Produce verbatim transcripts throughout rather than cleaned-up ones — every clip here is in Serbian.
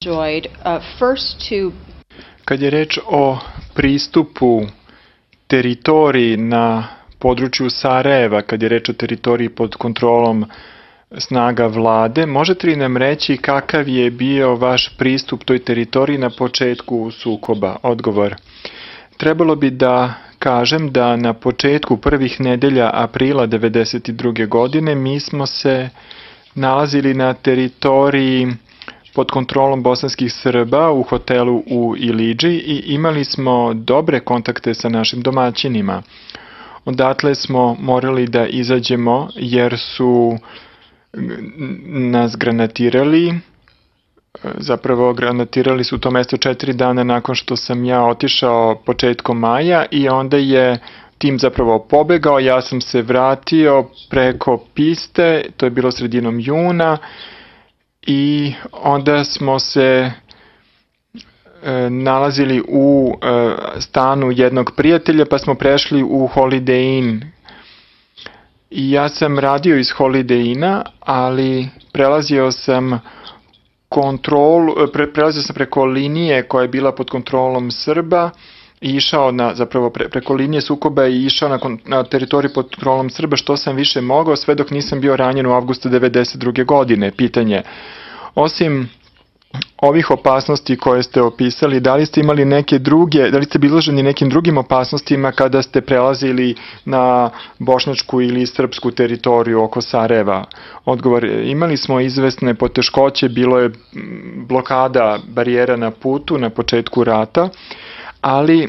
enjoyed. Uh, first to... Kad je reč o pristupu teritoriji na području Sarajeva, kad je reč o teritoriji pod kontrolom snaga vlade, možete li nam reći kakav je bio vaš pristup toj teritoriji na početku sukoba? Odgovor. Trebalo bi da kažem da na početku prvih nedelja aprila devedeset druge godine mi smo se nalazili na teritoriji pod kontrolom bosanskih Srba u hotelu u Ilidži i imali smo dobre kontakte sa našim domaćinima. Odatle smo morali da izađemo jer su nas granatirali, zapravo granatirali su to mesto četiri dana nakon što sam ja otišao početkom maja i onda je tim zapravo pobegao, ja sam se vratio preko piste, to je bilo sredinom juna i onda smo se e, nalazili u e, stanu jednog prijatelja pa smo prešli u Holiday Inn. I ja sam radio iz Holiday Inna, ali prelazio sam kontrolu, pre, prelazio sam preko linije koja je bila pod kontrolom Srba i išao na, zapravo pre, preko linije sukoba i išao na, na teritoriju pod kontrolom Srba što sam više mogao sve dok nisam bio ranjen u avgustu devedeset druge godine. Pitanje, osim ovih opasnosti koje ste opisali, da li ste imali neke druge, da li ste izloženi nekim drugim opasnostima kada ste prelazili na bošnjačku ili srpsku teritoriju oko Sarajeva? Odgovor, imali smo izvesne poteškoće, bilo je blokada barijera na putu na početku rata, ali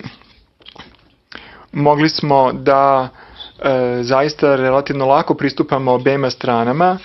mogli smo da e, zaista relativno lako pristupamo obema stranama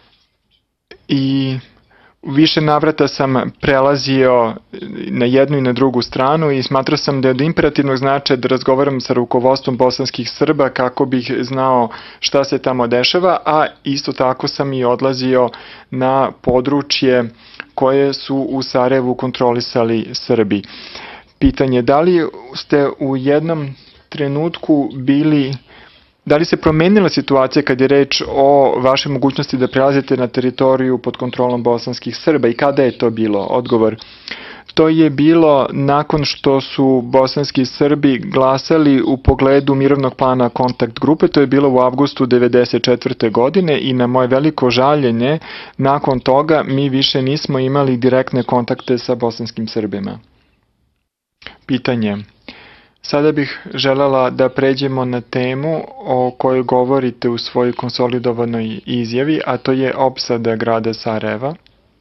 i u više navrata sam prelazio na jednu i na drugu stranu i smatrao sam da je od imperativnog značaja da razgovaram sa rukovodstvom bosanskih Srba kako bih znao šta se tamo dešava, a isto tako sam i odlazio na područje koje su u Sarajevu kontrolisali Srbi. Pitanje, da li ste u jednom trenutku bili... Da li se promenila situacija kad je reč o vašoj mogućnosti da prelazite na teritoriju pod kontrolom bosanskih Srba i kada je to bilo? Odgovor. To je bilo nakon što su bosanski Srbi glasali u pogledu mirovnog plana kontakt grupe, to je bilo u avgustu devedeset četvrte godine i na moje veliko žaljenje nakon toga mi više nismo imali direktne kontakte sa bosanskim Srbima. Pitanje. Sada bih želela da pređemo na temu o kojoj govorite u svojoj konsolidovanoj izjavi, a to je opsada grada Sarajeva.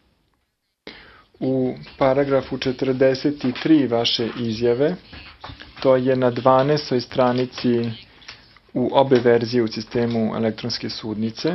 U paragrafu četrdeset tri vaše izjave, to je na dvanaestoj stranici u obe verzije u sistemu elektronske sudnice,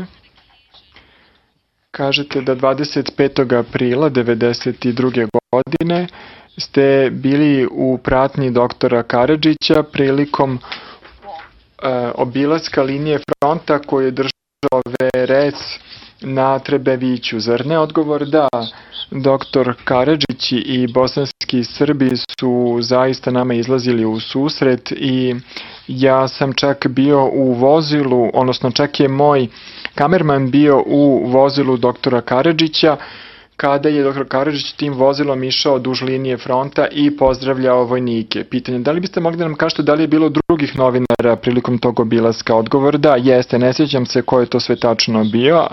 kažete da dvadeset petog aprila devedeset druge godine ste bili u pratnji doktora Karadžića prilikom e, obilaska linije fronta koju je držao V R S na Trebeviću. Zar ne? Odgovor da. Doktor Karadžić i bosanski Srbi su zaista nama izlazili u susret i ja sam čak bio u vozilu, odnosno čak je moj kamerman bio u vozilu doktora Karadžića, kada je doktor Karadžić tim vozilom išao duž linije fronta i pozdravljao vojnike. Pitanje, da li biste mogli da nam kažete da li je bilo drugih novinara prilikom tog obilaska? Odgovor, da, jeste, ne sjećam se ko je to sve tačno bio.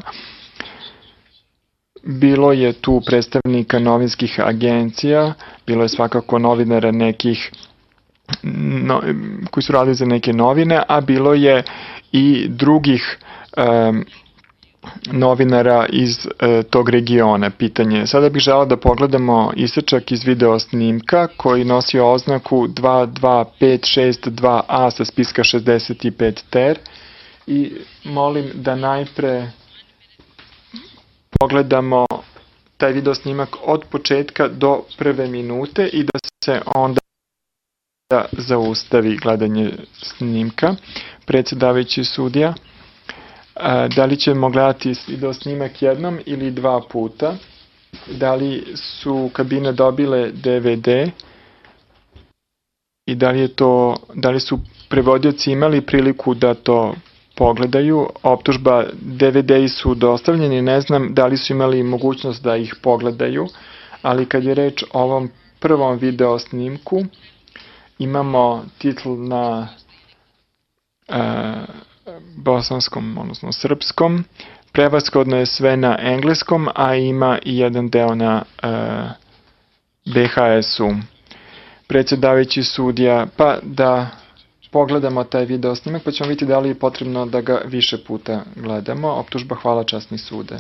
Bilo je tu predstavnika novinskih agencija, bilo je svakako novinara nekih no, koji su radili za neke novine, a bilo je i drugih um, novinara iz e, tog regiona. Pitanje. Sada bih želao da pogledamo isečak iz video snimka koji nosi oznaku dva dva pet šest dva A sa spiska šezdeset pet ter i molim da najpre pogledamo taj video snimak od početka do prve minute i da se onda zaustavi gledanje snimka. Predsjedavajući sudija, da li ćemo gledati video snimak jednom ili dva puta? Da li su kabine dobile D V D? I da li je to, da li su prevodioci imali priliku da to pogledaju? Optužba D V D-i su dostavljeni, ne znam da li su imali mogućnost da ih pogledaju, ali kad je reč o ovom prvom video snimku, imamo titl na e, bosanskom, odnosno srpskom, prevashodno je sve na engleskom, a ima i jedan deo na e, B H S-u. Predsjedavajući sudija, pa da pogledamo taj video snimak, pa ćemo vidjeti da li je potrebno da ga više puta gledamo. Optužba: hvala časni sude.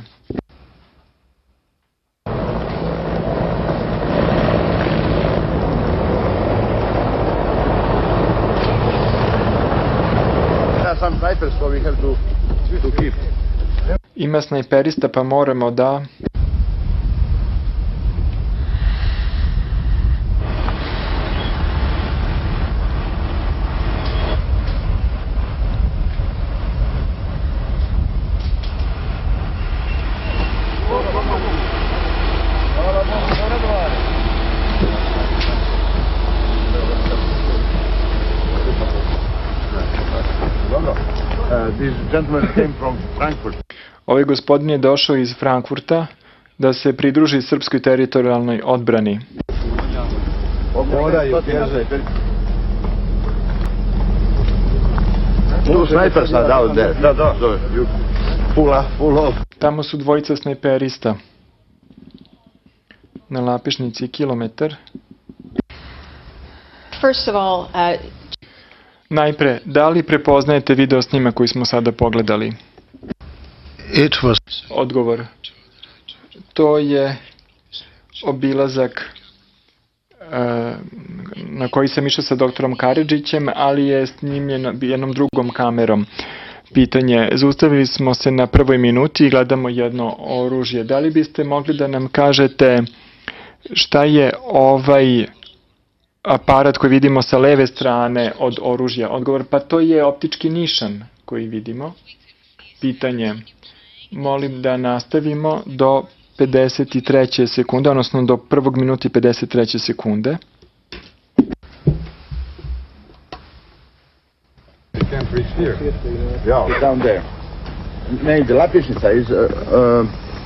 Some snipers, so we have to, to keep. Ima snajperista, pa moramo da... Uh, this gentleman came from Frankfurt. Ovaj gospodin je došao iz Frankfurta da se pridruži srpskoj teritorijalnoj odbrani. Two snipers are down there. Da, da. So you pull up, pull off. Tamo su dvojica snajperista. Na Lapišnici kilometar. First of all, uh, Najpre, da li prepoznajete video snima koji smo sada pogledali? It was... Odgovor. To je obilazak uh, na koji sam išao sa doktorom Karadžićem, ali je snimljen jednom drugom kamerom. Pitanje: zaustavili smo se na prvoj minuti i gledamo jedno oružje. Da li biste mogli da nam kažete šta je ovaj aparat koji vidimo sa leve strane od oružja? Odgovor: pa to je optički nišan koji vidimo. Pitanje: molim da nastavimo do pedeset treće sekunde, odnosno do prvog minuta i pedeset treće sekunde. Yeah, down there. Name the Lapišnica is... Uh, uh,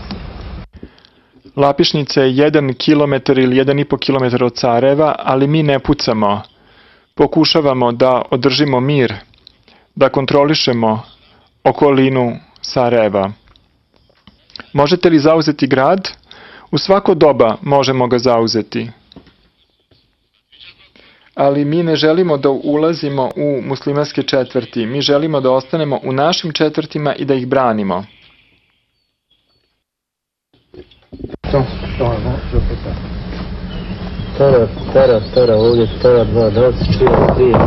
Lapišnica je jedan kilometar ili jedan i po kilometar od Sarajeva, ali mi ne pucamo. Pokušavamo da održimo mir, da kontrolišemo okolinu Sarajeva. Možete li zauzeti grad? U svako doba možemo ga zauzeti. Ali mi ne želimo da ulazimo u muslimanske četvrti. Mi želimo da ostanemo u našim četvrtima i da ih branimo. Stara, stara, stara, ovdje stara dva, da li se čira prije?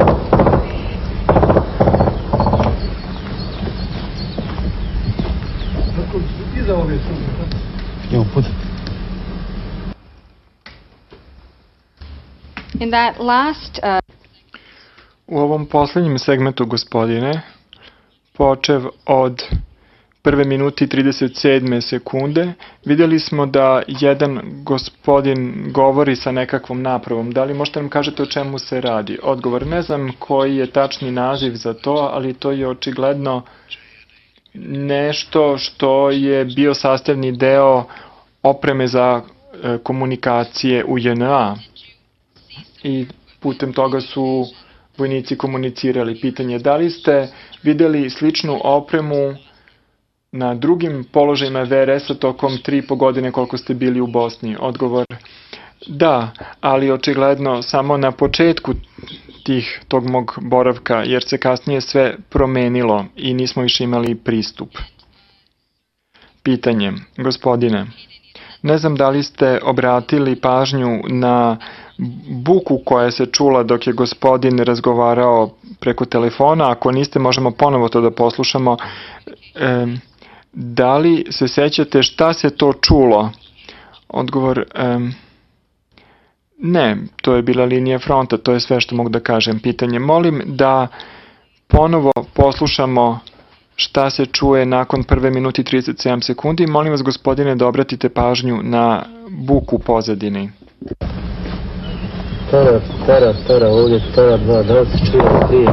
Iza ove sude. Jo, put. in that last uh, U ovom posljednjem segmentu, gospodine, počev od prve minuti i trideset sedme sekunde, vidjeli smo da jedan gospodin govori sa nekakvom napravom. Da li možete nam kažete o čemu se radi? Odgovor: ne znam koji je tačni naziv za to, ali to je očigledno nešto što je bio sastavni deo opreme za e, komunikacije u J N A. I putem toga su vojnici komunicirali. Pitanje: da li ste vidjeli sličnu opremu na drugim položajima V R S-a tokom tri i po godine koliko ste bili u Bosni? Odgovor: da, ali očigledno samo na početku tih, tog mog boravka, jer se kasnije sve promenilo i nismo više imali pristup. Pitanje: gospodine, ne znam da li ste obratili pažnju na buku koja se čula dok je gospodin razgovarao preko telefona. Ako niste, možemo ponovo to da poslušamo. E, da li se sećate šta se to čulo? Odgovor: e, ne, to je bila linija fronta, to je sve što mogu da kažem. Pitanje: molim da ponovo poslušamo šta se čuje nakon prve minuti i trideset sedam sekundi. Molim vas, gospodine, da obratite pažnju na buku u pozadini. Stara, stara, stara, ovdje stara dva, da li se čira prije?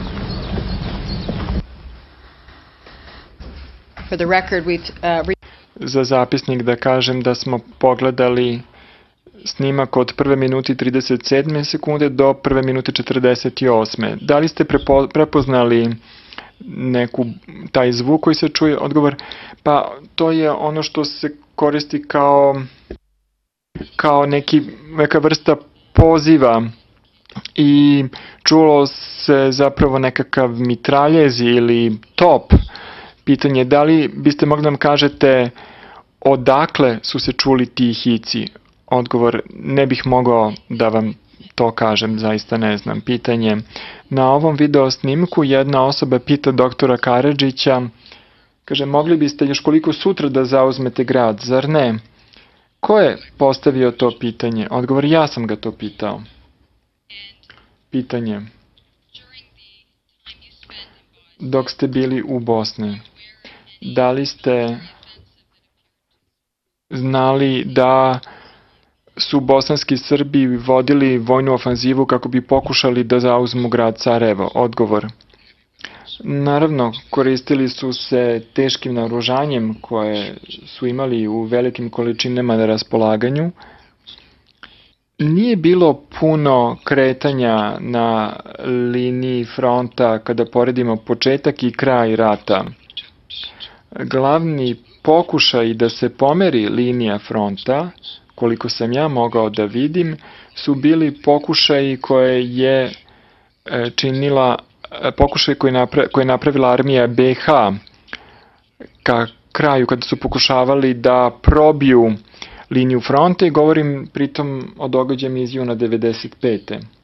for the record, we've uh, re- za zapisnik da kažem da smo pogledali snimak od prve minute i trideset sedme sekunde do prve minute četrdeset osme. Da li ste prepo, prepoznali neku, taj zvuk koji se čuje? Odgovor, pa to je ono što se koristi kao, kao neki, neka vrsta poziva i čulo se zapravo nekakav mitraljez ili top. Pitanje, da li biste mogli da nam kažete odakle su se čuli ti hici? Odgovor, ne bih mogao da vam to kažem, zaista ne znam. Pitanje, na ovom video snimku jedna osoba pita doktora Karadžića, kaže, mogli biste još koliko sutra da zauzmete grad, zar ne? Ko je postavio to pitanje? Odgovor, ja sam ga to pitao. Pitanje, dok ste bili u Bosni, da li ste znali da su bosanski Srbi vodili vojnu ofanzivu kako bi pokušali da zauzmu grad Sarajevo? Odgovor, naravno, koristili su se teškim naoružanjem koje su imali u velikim količinama na raspolaganju. Nije bilo puno kretanja na liniji fronta kada poredimo početak i kraj rata. Glavni pokušaj da se pomeri linija fronta, koliko sam ja mogao da vidim, su bili pokušaji koje je činila, pokušaj koji je napravila armija be ha ka kraju kada su pokušavali da probiju liniju fronta i govorim pritom o događajima iz juna devedeset pete.